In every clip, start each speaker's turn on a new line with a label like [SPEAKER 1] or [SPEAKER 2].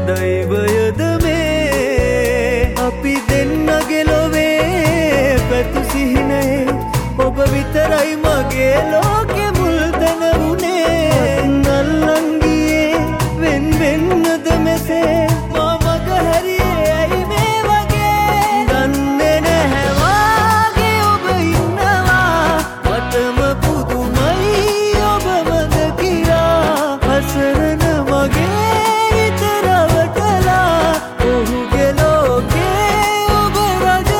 [SPEAKER 1] දෛවයද මේ අපි දෙන්නගේ ලොවේ පැතු සිහිනේ ඔබ විතරයි මගේ ලෝකෙ මුල් තැන වුණේ නල්ලන් ගියේ වෙන් වෙන්නද මෙසේ මා මග හැරියේ ඇයි මේ වගේ දන්නේ නැහැ වාගේ ඔබ ඉන්නවා මටම පුදුමයි ඔබ මද කියා හසරන මගේ හිත රවටලා ඔහුගේ ලෝකේ ඔබ රජ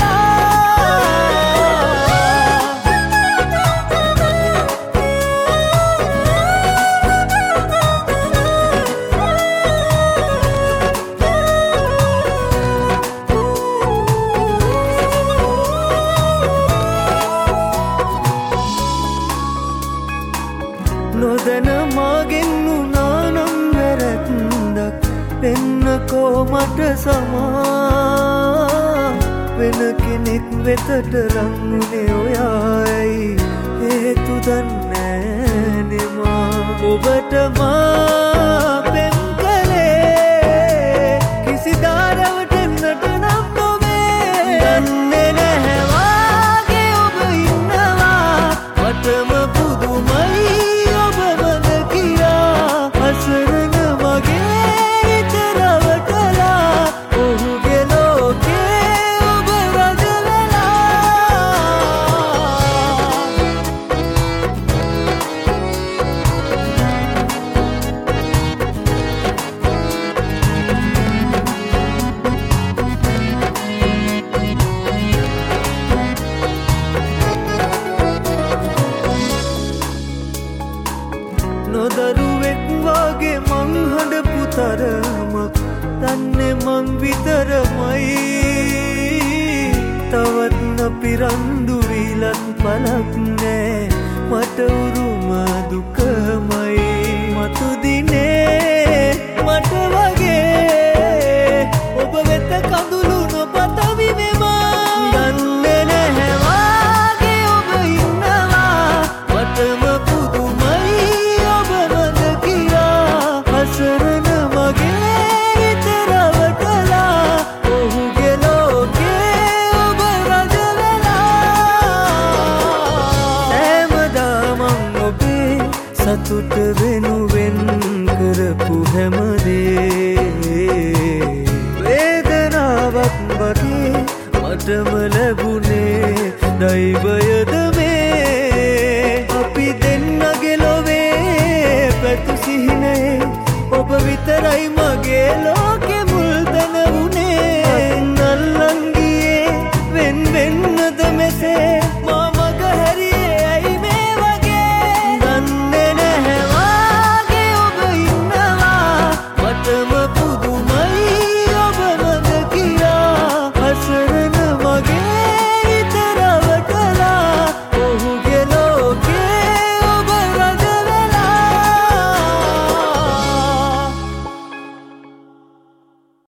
[SPEAKER 1] නොදැන මාගෙන් උනානම් වැරැද්දක් වෙන්නකෝ මට සමා වෙන කෙනෙක් වෙතට ලංුනේ ඔයායි හේතු දන්නේ නෙමා ඔබට මා පෙම් කළේ කිසි දාරවටෙන්නට නම් නොවේ දන්නේ නැහැ වාගේ ඔබ ඉන්නවා මටම පුදුමයි හසරන මගේ හිත රවටලා ඔහුගේ ලෝකේ ඔබ රජ නොදරුවෙක් වගේ මං හඬපු තරමක් දන්නේ මං විතරමයි තවත් නපිරන්දු විලත් පලක් නෑ මට උරුම දුකමයි මතු දිනේ මට වගේ ඔබ වෙත කඳුළු නොපතවි මෙමා දන්නේ නැහැ වාගේ ඔබ ඉන්නවා මටම පුදුමයි හසරන මගේ හිත රවටලා ඔහුගේ ලෝකේ ඔබ රජ හැමදාම ඔබේ සතුට වෙනුවෙන් කරපු හැමදේ වේදනාවක් වගේ මටම ලැබුණේ දෛවයද මේ අපි දෙන්නගේ ලොවේ පැතු සිහිනේ ඔබ විතරයි මගේ ලෝකෙ